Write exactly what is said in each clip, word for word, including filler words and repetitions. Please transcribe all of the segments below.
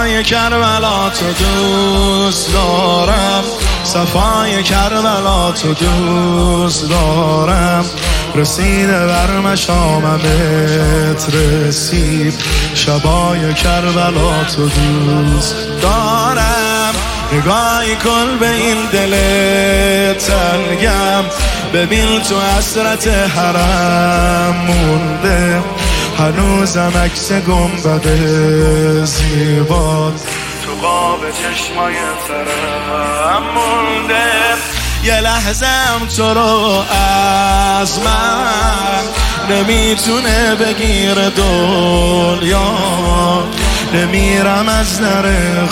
صفای کربلا تو دوست دارم، صفای کربلا تو دوست دارم. رسیده بر مشاممت رسید، شبای کربلا تو دوست دارم. نگاهی کن به این دل تنگم، ببین تو حسرت حرم مونده، هنوزم عکس گنبد زیبات تو قاب چشمای سرم مونده. یه لحظم تو رو از من نمیتونه بگیر دنیا، نمیرم از در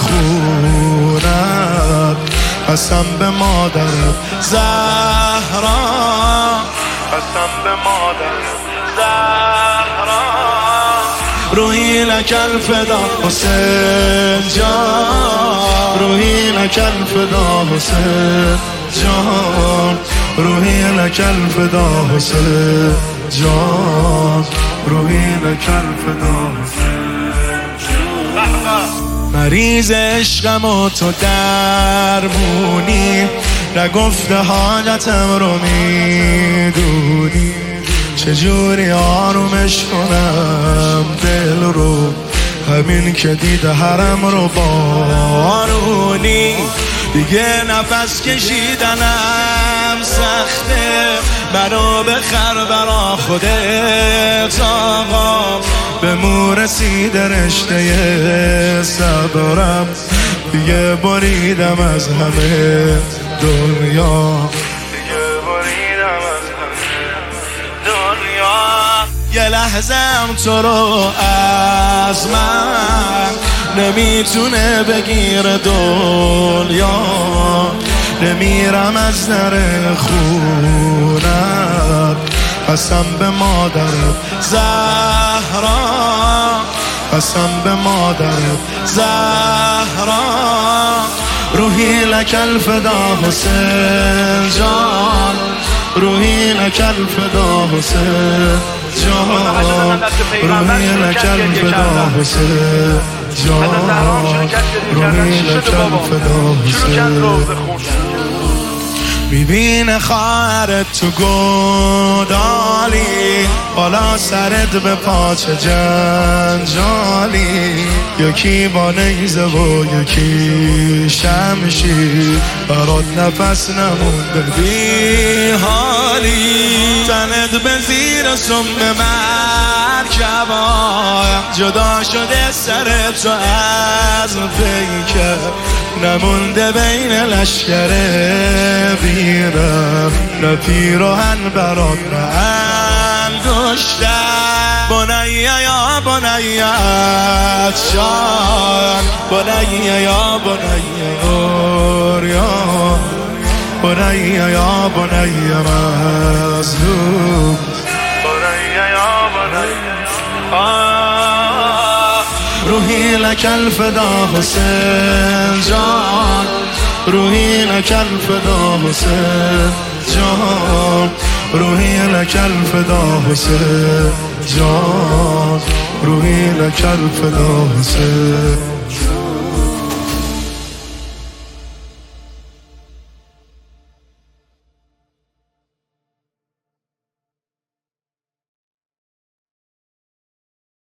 خونت، قسم به مادرت زهرا، قسم به مادرت زهرا. روحی لک الفدا حسین جان، روحی لک الفدا حسین جان، روحی لک الفدا حسین جان، روحی لک الفدا حسین جان. مریض عشقم و تو درمونی، نگفته حالتم رو میدونی، چجوری آرومش کنم دل رو، همین که دیده حرم رو بارونی. دیگه نفس کشیدنم سخته، منو بخر برا خودت آقا. به مو رسیده رشته صبرم، دیگه بریدم از همه دنیا، دیگه بریدم از همه دنیا. یه لحظم تو رو از من نمیتونه بگیر دنیا، نمیرم از در خونت، قسم به مادرت زهرا، قسم به مادرت زهرا. روحی لک الفدا حسین جان، روحی لک الفدا حسین جان، روحی لک الفدا حسین جان، روحی لک الفدا حسین. میبینه خواهرت تو گودالی، بالا سرت به پاچه جنجالی، یکی با نیزه و یکی شمشیر، برات نفس نمونده بی حالی. تنت به زیر سم مرکبا، جدا شده سرت تو از پیکر، نمونده بین لشکر بیرم، نه پیراهن برات نه انگشتر. بنیه یا بنیت شان، بنیه یا بنیه اوریان، بنیه یا بنیه مظلوم، بنیه یا بنیه آه. روحی لک الفدا حسین جان، روحی لک الفدا حسین جان، روحی لک الفدا حسین جان، روحی لک الفدا حسین.